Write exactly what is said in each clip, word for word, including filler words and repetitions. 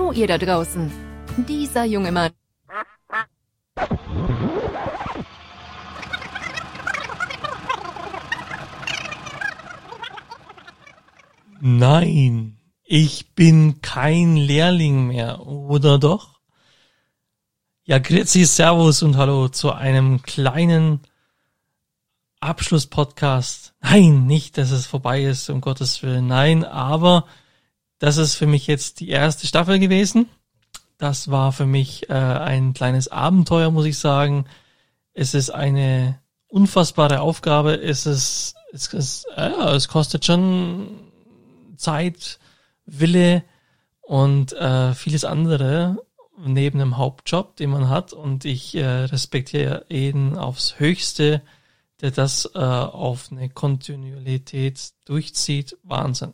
Hallo ihr da draußen. Dieser junge Mann. Nein, ich bin kein Lehrling mehr, oder doch? Ja, grüezi, servus und hallo zu einem kleinen Abschlusspodcast. Nein, nicht, dass es vorbei ist, um Gottes Willen. Nein, aber das ist für mich jetzt die erste Staffel gewesen. Das war für mich äh, ein kleines Abenteuer, muss ich sagen. Es ist eine unfassbare Aufgabe. Es ist, es ist, ja, es kostet schon Zeit, Wille und äh, vieles andere neben dem Hauptjob, den man hat. Und ich äh, respektiere jeden aufs Höchste, der das äh, auf eine Kontinuität durchzieht. Wahnsinn.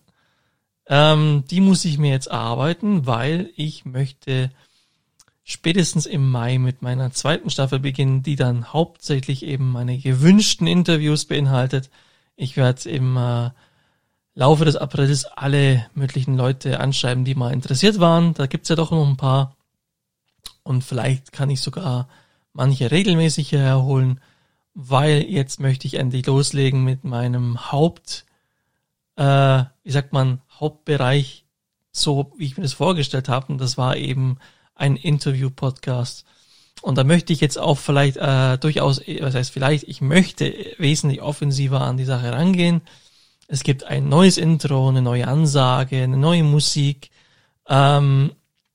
Ähm, die muss ich mir jetzt erarbeiten, weil ich möchte spätestens im Mai mit meiner zweiten Staffel beginnen, die dann hauptsächlich eben meine gewünschten Interviews beinhaltet. Ich werde im äh, Laufe des Aprils alle möglichen Leute anschreiben, die mal interessiert waren. Da gibt's ja doch noch ein paar. Und vielleicht kann ich sogar manche regelmäßig herholen, weil jetzt möchte ich endlich loslegen mit meinem Haupt, äh, wie sagt man, Hauptbereich, so wie ich mir das vorgestellt habe. Und das war eben ein Interview-Podcast. Und da möchte ich jetzt auch vielleicht äh, durchaus, was heißt vielleicht, ich möchte wesentlich offensiver an die Sache rangehen. Es gibt ein neues Intro, eine neue Ansage, eine neue Musik. Ähm,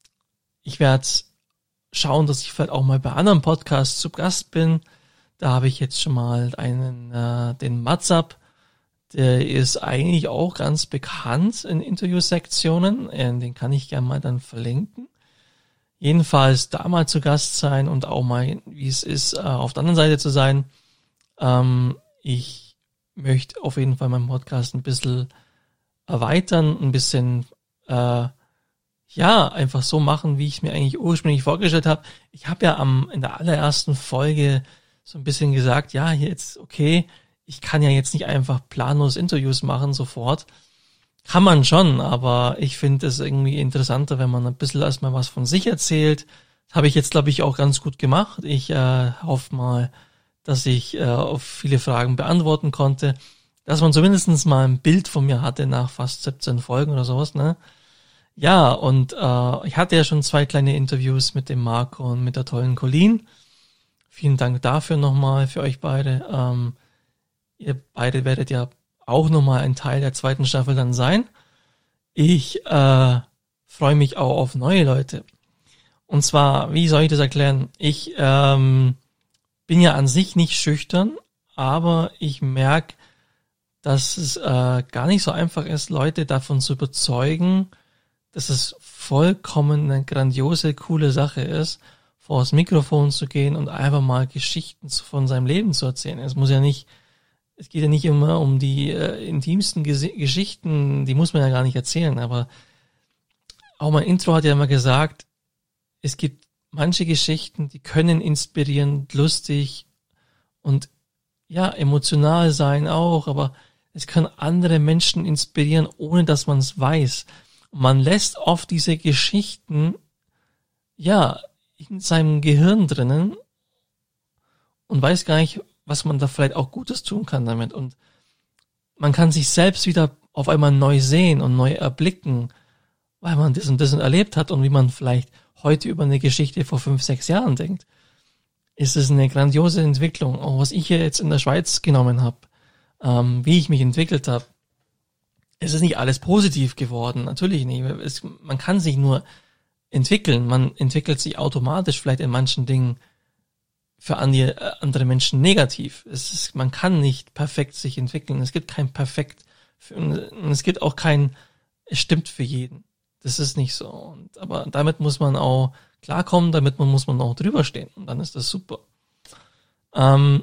ich werde schauen, dass ich vielleicht auch mal bei anderen Podcasts zu Gast bin. Da habe ich jetzt schon mal einen, äh, den Matzab. Der ist eigentlich auch ganz bekannt in Interviewsektionen. Äh, den kann ich gerne mal dann verlinken. Jedenfalls da mal zu Gast sein und auch mal, wie es ist, äh, auf der anderen Seite zu sein. Ähm, ich möchte auf jeden Fall meinen Podcast ein bisschen erweitern, ein bisschen, äh, ja, einfach so machen, wie ich es mir eigentlich ursprünglich vorgestellt habe. Ich habe ja am in der allerersten Folge so ein bisschen gesagt, ja, jetzt, okay, ich kann ja jetzt nicht einfach planlos Interviews machen sofort. Kann man schon, aber ich finde es irgendwie interessanter, wenn man ein bisschen erstmal was von sich erzählt. Das habe ich jetzt, glaube ich, auch ganz gut gemacht. Ich äh, hoffe mal, dass ich äh, auf viele Fragen beantworten konnte, dass man zumindest mal ein Bild von mir hatte nach fast siebzehn Folgen oder sowas, ne? Ja, und äh, ich hatte ja schon zwei kleine Interviews mit dem Marco und mit der tollen Colleen. Vielen Dank dafür nochmal für euch beide. Ähm, ihr beide werdet ja auch nochmal ein Teil der zweiten Staffel dann sein. Ich äh, freue mich auch auf neue Leute. Und zwar, wie soll ich das erklären? Ich ähm, bin ja an sich nicht schüchtern, aber ich merke, dass es äh, gar nicht so einfach ist, Leute davon zu überzeugen, dass es vollkommen eine grandiose, coole Sache ist, vor das Mikrofon zu gehen und einfach mal Geschichten von seinem Leben zu erzählen. Es muss ja nicht, es geht ja nicht immer um die äh, intimsten Ges- Geschichten, die muss man ja gar nicht erzählen, aber auch mein Intro hat ja immer gesagt, es gibt manche Geschichten, die können inspirierend, lustig und ja, emotional sein auch, aber es kann andere Menschen inspirieren, ohne dass man es weiß. Und man lässt oft diese Geschichten, ja, in seinem Gehirn drinnen und weiß gar nicht, was man da vielleicht auch Gutes tun kann damit. Und man kann sich selbst wieder auf einmal neu sehen und neu erblicken, weil man das und das erlebt hat und wie man vielleicht heute über eine Geschichte vor fünf, sechs Jahren denkt. Ist es eine grandiose Entwicklung. Auch was ich hier jetzt in der Schweiz genommen habe, ähm, wie ich mich entwickelt habe. Es ist nicht alles positiv geworden, natürlich nicht. Es, man kann sich nur entwickeln. Man entwickelt sich automatisch vielleicht in manchen Dingen für andere Menschen negativ. Es ist, man kann nicht perfekt sich entwickeln. Es gibt kein Perfekt. Und es gibt auch kein, es stimmt für jeden. Das ist nicht so. Und, aber damit muss man auch klarkommen, damit man, muss man auch drüber stehen. Und dann ist das super. Ähm,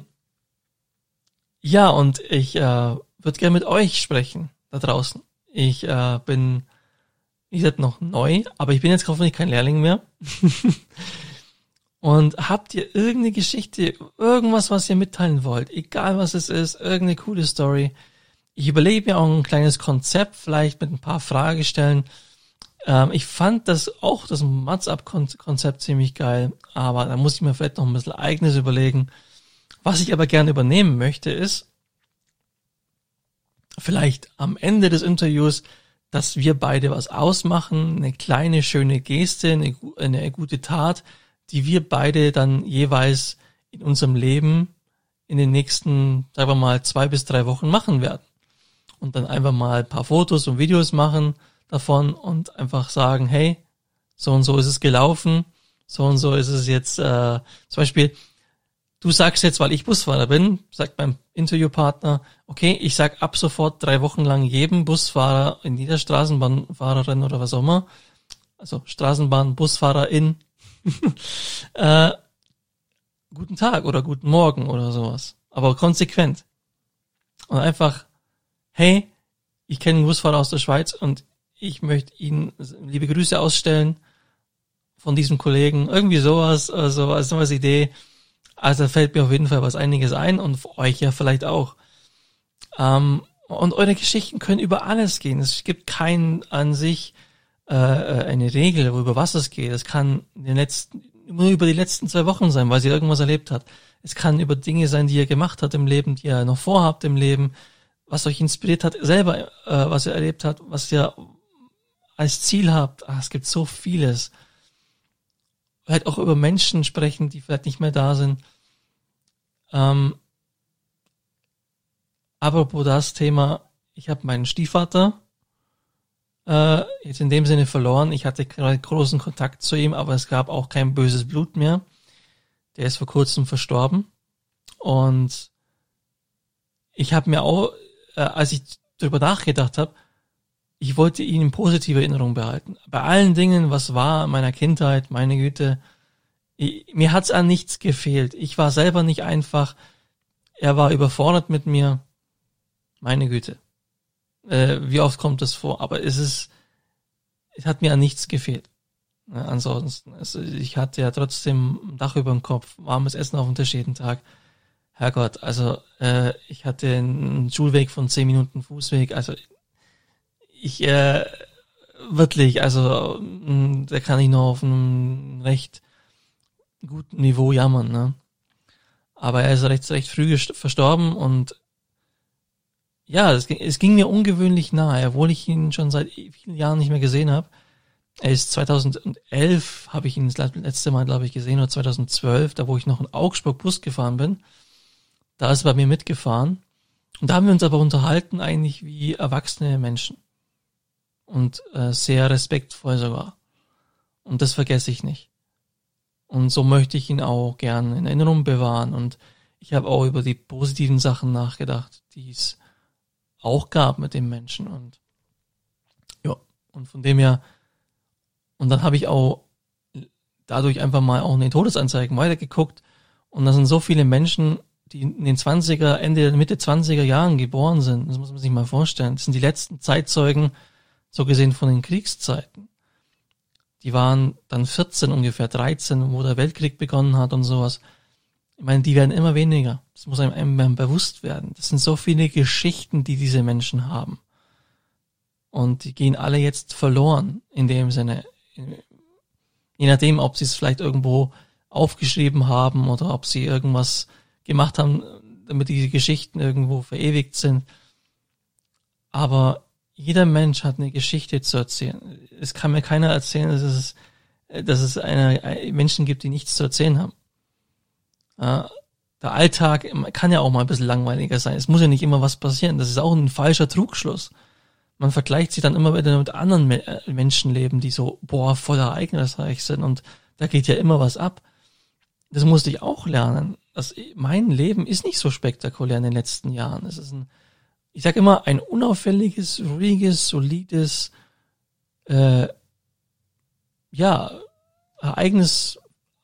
ja, und ich äh, würde gerne mit euch sprechen, da draußen. Ich äh, bin, wie gesagt, noch neu, aber ich bin jetzt hoffentlich kein Lehrling mehr. Und habt ihr irgendeine Geschichte, irgendwas, was ihr mitteilen wollt, egal was es ist, irgendeine coole Story. Ich überlege mir auch ein kleines Konzept, vielleicht mit ein paar Fragestellen. Ähm, ich fand das auch, das WhatsApp-Konzept ziemlich geil, aber da muss ich mir vielleicht noch ein bisschen Eigenes überlegen. Was ich aber gerne übernehmen möchte, ist vielleicht am Ende des Interviews, dass wir beide was ausmachen, eine kleine, schöne Geste, eine, eine gute Tat, die wir beide dann jeweils in unserem Leben in den nächsten, sagen wir mal, zwei bis drei Wochen machen werden. Und dann einfach mal ein paar Fotos und Videos machen davon und einfach sagen, hey, so und so ist es gelaufen, so und so ist es jetzt, äh, zum Beispiel, du sagst jetzt, weil ich Busfahrer bin, sagt mein Interviewpartner, okay, ich sag ab sofort drei Wochen lang jedem Busfahrer, in jeder Straßenbahnfahrerin oder was auch immer, also Straßenbahn, Busfahrerin, äh, guten Tag oder guten Morgen oder sowas. Aber konsequent. Und einfach, hey, ich kenne einen Busfahrer aus der Schweiz und ich möchte Ihnen liebe Grüße ausstellen von diesem Kollegen. Irgendwie sowas, also als sowas Idee. Also da fällt mir auf jeden Fall was einiges ein und für euch ja vielleicht auch. Ähm, und eure Geschichten können über alles gehen. Es gibt keinen an sich äh, eine Regel, über was es geht. Es kann in den letzten, nur über die letzten zwei Wochen sein, weil sie irgendwas erlebt hat. Es kann über Dinge sein, die ihr gemacht habt im Leben, die ihr noch vorhabt im Leben, was euch inspiriert hat, selber, äh, was ihr erlebt habt, was ihr als Ziel habt. Ach, es gibt so vieles. Vielleicht auch über Menschen sprechen, die vielleicht nicht mehr da sind. Ähm, apropos das Thema, ich habe meinen Stiefvater äh, jetzt in dem Sinne verloren. Ich hatte gerade großen Kontakt zu ihm, aber es gab auch kein böses Blut mehr. Der ist vor kurzem verstorben. Und ich habe mir auch, äh, als ich darüber nachgedacht habe, ich wollte ihn in positiver Erinnerung behalten. Bei allen Dingen, was war in meiner Kindheit, meine Güte, ich, mir hat's an nichts gefehlt. Ich war selber nicht einfach, er war überfordert mit mir, meine Güte. Äh, wie oft kommt das vor? Aber es ist, es hat mir an nichts gefehlt. Ja, ansonsten, also ich hatte ja trotzdem ein Dach über dem Kopf, warmes Essen auf dem Tisch jeden Tag. Herrgott, also äh, ich hatte einen Schulweg von zehn Minuten Fußweg, also ich, äh, wirklich, also mh, da kann ich noch auf einem recht guten Niveau jammern, ne? Aber er ist recht, recht früh gest- verstorben und ja, es ging, es ging mir ungewöhnlich nahe, obwohl ich ihn schon seit vielen Jahren nicht mehr gesehen habe. Er ist zweitausendelf, habe ich ihn das letzte Mal, glaube ich, gesehen, oder zweitausendzwölf, da wo ich noch in Augsburg Bus gefahren bin. Da ist er bei mir mitgefahren. Und da haben wir uns aber unterhalten eigentlich wie erwachsene Menschen. Und äh, sehr respektvoll sogar. Und das vergesse ich nicht. Und so möchte ich ihn auch gern in Erinnerung bewahren. Und ich habe auch über die positiven Sachen nachgedacht, die es auch gab mit dem Menschen. Und ja, und von dem her, und dann habe ich auch dadurch einfach mal auch in den Todesanzeigen weitergeguckt. Und da sind so viele Menschen, die in den zwanziger, Ende, Mitte zwanziger Jahren geboren sind. Das muss man sich mal vorstellen. Das sind die letzten Zeitzeugen, so gesehen von den Kriegszeiten. Die waren dann vierzehn ungefähr, dreizehn, wo der Weltkrieg begonnen hat und sowas. Ich meine, die werden immer weniger. Das muss einem, einem bewusst werden. Das sind so viele Geschichten, die diese Menschen haben. Und die gehen alle jetzt verloren, in dem Sinne. Je nachdem, ob sie es vielleicht irgendwo aufgeschrieben haben oder ob sie irgendwas gemacht haben, damit diese Geschichten irgendwo verewigt sind. Aber jeder Mensch hat eine Geschichte zu erzählen. Es kann mir keiner erzählen, dass es, dass es eine, Menschen gibt, die nichts zu erzählen haben. Ja, der Alltag kann ja auch mal ein bisschen langweiliger sein. Es muss ja nicht immer was passieren. Das ist auch ein falscher Trugschluss. Man vergleicht sich dann immer wieder mit anderen Me- Menschenleben, die so, boah, voll ereignisreich sind und da geht ja immer was ab. Das musste ich auch lernen. Das, mein Leben ist nicht so spektakulär in den letzten Jahren. Es ist ein, ich sag immer, ein unauffälliges, ruhiges, solides, äh, ja, ereignisarmes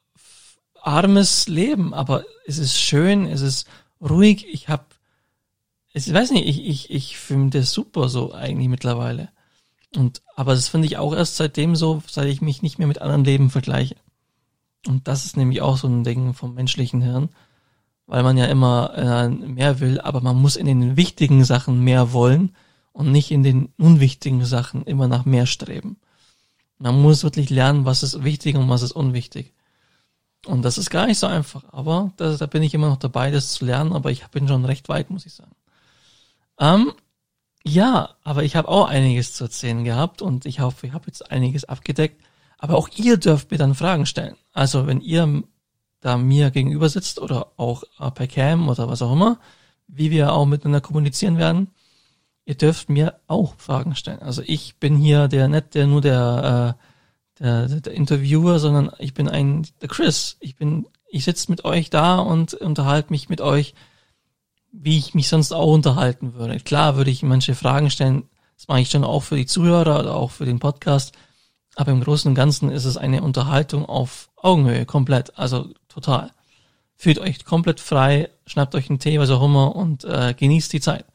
Leben. Aber es ist schön, es ist ruhig. Ich habe, ich weiß nicht, ich ich ich finde das super so eigentlich mittlerweile. Und aber das finde ich auch erst seitdem so, seit ich mich nicht mehr mit anderen Leben vergleiche. Und das ist nämlich auch so ein Ding vom menschlichen Hirn, weil man ja immer äh, mehr will, aber man muss in den wichtigen Sachen mehr wollen und nicht in den unwichtigen Sachen immer nach mehr streben. Man muss wirklich lernen, was ist wichtig und was ist unwichtig. Und das ist gar nicht so einfach, aber das, da bin ich immer noch dabei, das zu lernen, aber ich bin schon recht weit, muss ich sagen. Ähm, ja, aber ich habe auch einiges zu erzählen gehabt und ich hoffe, ich habe jetzt einiges abgedeckt, aber auch ihr dürft mir dann Fragen stellen. Also wenn ihr da mir gegenüber sitzt oder auch per Cam oder was auch immer, wie wir auch miteinander kommunizieren werden, ihr dürft mir auch Fragen stellen. Also ich bin hier der nicht der nur der äh, Der, der Interviewer, sondern ich bin ein, der Chris. Ich bin, ich sitze mit euch da und unterhalte mich mit euch, wie ich mich sonst auch unterhalten würde. Klar würde ich manche Fragen stellen, das mache ich schon auch für die Zuhörer oder auch für den Podcast, aber im Großen und Ganzen ist es eine Unterhaltung auf Augenhöhe, komplett, also total. Fühlt euch komplett frei, schnappt euch einen Tee, was auch immer und äh, genießt die Zeit.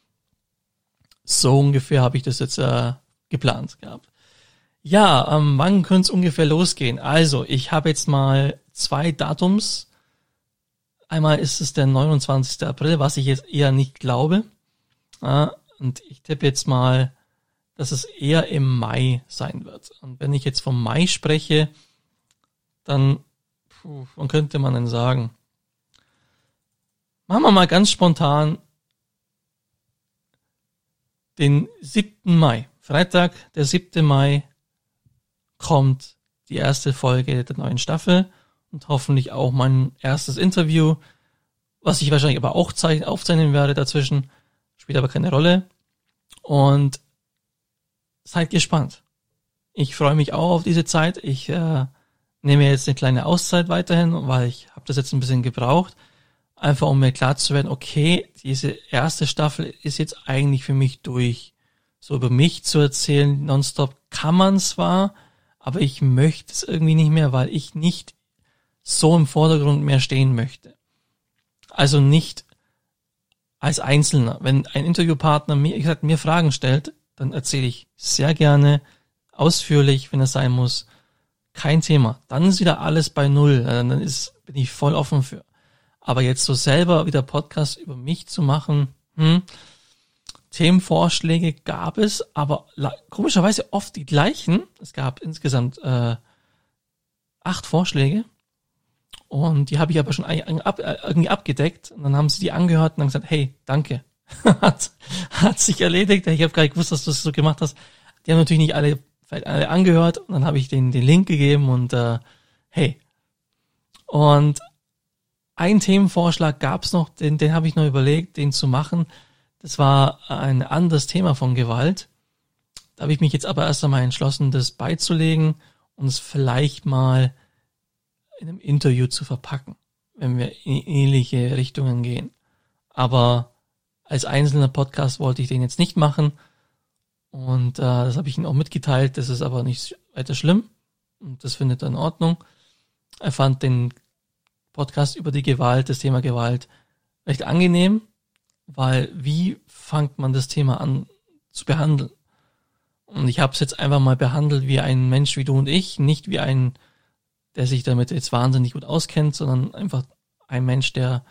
So ungefähr habe ich das jetzt äh, geplant gehabt. Ja, ähm, wann könnte es ungefähr losgehen? Also, ich habe jetzt mal zwei Datums. Einmal ist es der neunundzwanzigster April, was ich jetzt eher nicht glaube. Ja, und ich tippe jetzt mal, dass es eher im Mai sein wird. Und wenn ich jetzt vom Mai spreche, dann, puh, wann könnte man denn sagen? Machen wir mal ganz spontan den siebten Mai. Freitag, der siebte Mai, kommt die erste Folge der neuen Staffel und hoffentlich auch mein erstes Interview, was ich wahrscheinlich aber auch aufzeichnen werde dazwischen, spielt aber keine Rolle. Und seid gespannt. Ich freue mich auch auf diese Zeit. Ich äh, nehme jetzt eine kleine Auszeit weiterhin, weil ich habe das jetzt ein bisschen gebraucht, einfach um mir klar zu werden, okay, diese erste Staffel ist jetzt eigentlich für mich durch. So über mich zu erzählen, nonstop kann man zwar, aber ich möchte es irgendwie nicht mehr, weil ich nicht so im Vordergrund mehr stehen möchte. Also nicht als Einzelner. Wenn ein Interviewpartner mir, ich sag, mir Fragen stellt, dann erzähle ich sehr gerne, ausführlich, wenn es sein muss. Kein Thema. Dann ist wieder alles bei Null. Dann ist, bin ich voll offen für. Aber jetzt so selber wieder Podcast über mich zu machen, hm, Themenvorschläge gab es, aber komischerweise oft die gleichen. Es gab insgesamt äh, acht Vorschläge und die habe ich aber schon ab, irgendwie abgedeckt und dann haben sie die angehört und dann gesagt, hey, danke. hat, hat sich erledigt. Ich habe gar nicht gewusst, dass du das so gemacht hast. Die haben natürlich nicht alle, vielleicht alle angehört und dann habe ich denen den Link gegeben und äh, hey. Und einen Themenvorschlag gab es noch, den, den habe ich noch überlegt, den zu machen. Das war ein anderes Thema von Gewalt. Da habe ich mich jetzt aber erst einmal entschlossen, das beizulegen und es vielleicht mal in einem Interview zu verpacken, wenn wir in ähnliche Richtungen gehen. Aber als einzelner Podcast wollte ich den jetzt nicht machen und äh, das habe ich ihm auch mitgeteilt. Das ist aber nicht weiter schlimm und das findet er in Ordnung. Er fand den Podcast über die Gewalt, das Thema Gewalt, recht angenehm. Weil wie fängt man das Thema an zu behandeln? Und ich habe es jetzt einfach mal behandelt wie ein Mensch wie du und ich, nicht wie ein, der sich damit jetzt wahnsinnig gut auskennt, sondern einfach ein Mensch, der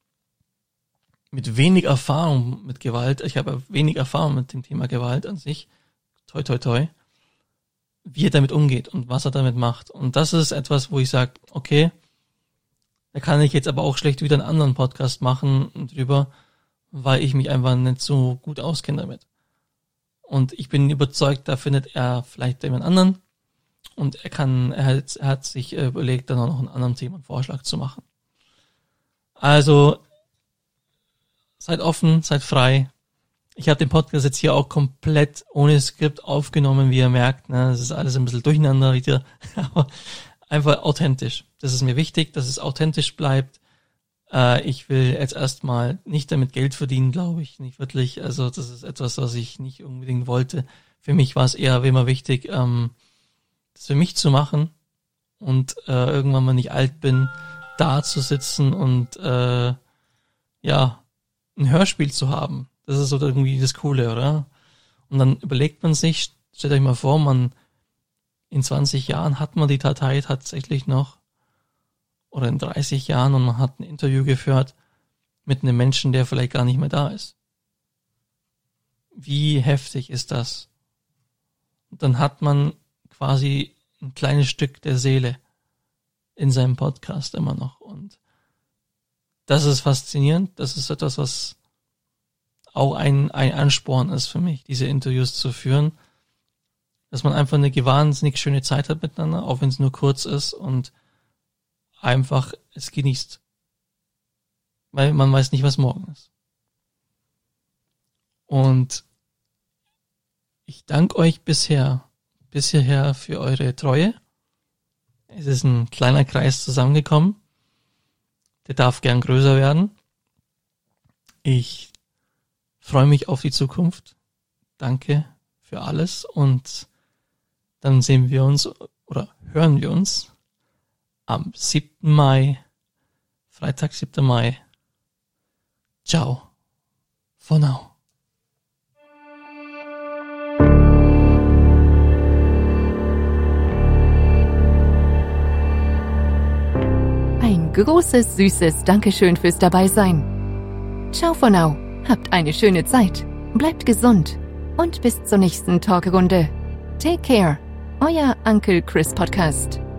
mit wenig Erfahrung mit Gewalt, ich habe wenig Erfahrung mit dem Thema Gewalt an sich, toi toi toi, wie er damit umgeht und was er damit macht. Und das ist etwas, wo ich sage, okay, da kann ich jetzt aber auch schlecht wieder einen anderen Podcast machen drüber, weil ich mich einfach nicht so gut auskenne damit. Und ich bin überzeugt, da findet er vielleicht jemand anderen und er kann, er hat, er hat sich überlegt, dann auch noch einen anderen Themenvorschlag zu machen. Also, seid offen, seid frei. Ich habe den Podcast jetzt hier auch komplett ohne Skript aufgenommen, wie ihr merkt, ne, das ist alles ein bisschen durcheinander wieder, aber einfach authentisch. Das ist mir wichtig, dass es authentisch bleibt. Ich will jetzt erstmal nicht damit Geld verdienen, glaube ich, nicht wirklich. Also das ist etwas, was ich nicht unbedingt wollte. Für mich war es eher wie immer wichtig, ähm, das für mich zu machen und äh, irgendwann, wenn ich alt bin, da zu sitzen und äh, ja, ein Hörspiel zu haben. Das ist so irgendwie das Coole, oder? Und dann überlegt man sich, stellt euch mal vor, man in zwanzig Jahren hat man die Datei tatsächlich noch oder in dreißig Jahren und man hat ein Interview geführt mit einem Menschen, der vielleicht gar nicht mehr da ist. Wie heftig ist das? Und dann hat man quasi ein kleines Stück der Seele in seinem Podcast immer noch. Und das ist faszinierend. Das ist etwas, was auch ein, ein Ansporn ist für mich, diese Interviews zu führen. Dass man einfach eine wahnsinnig schöne Zeit hat miteinander, auch wenn es nur kurz ist und einfach es genießt. Weil man weiß nicht, was morgen ist. Und ich danke euch bisher, bis hierher für eure Treue. Es ist ein kleiner Kreis zusammengekommen. Der darf gern größer werden. Ich freue mich auf die Zukunft. Danke für alles und dann sehen wir uns oder hören wir uns am siebten Mai, Freitag, siebten Mai. Ciao. For now. Ein großes, süßes Dankeschön fürs Dabeisein. Ciao for now. Habt eine schöne Zeit. Bleibt gesund. Und bis zur nächsten Talkrunde. Take care. Euer Uncle Chris Podcast.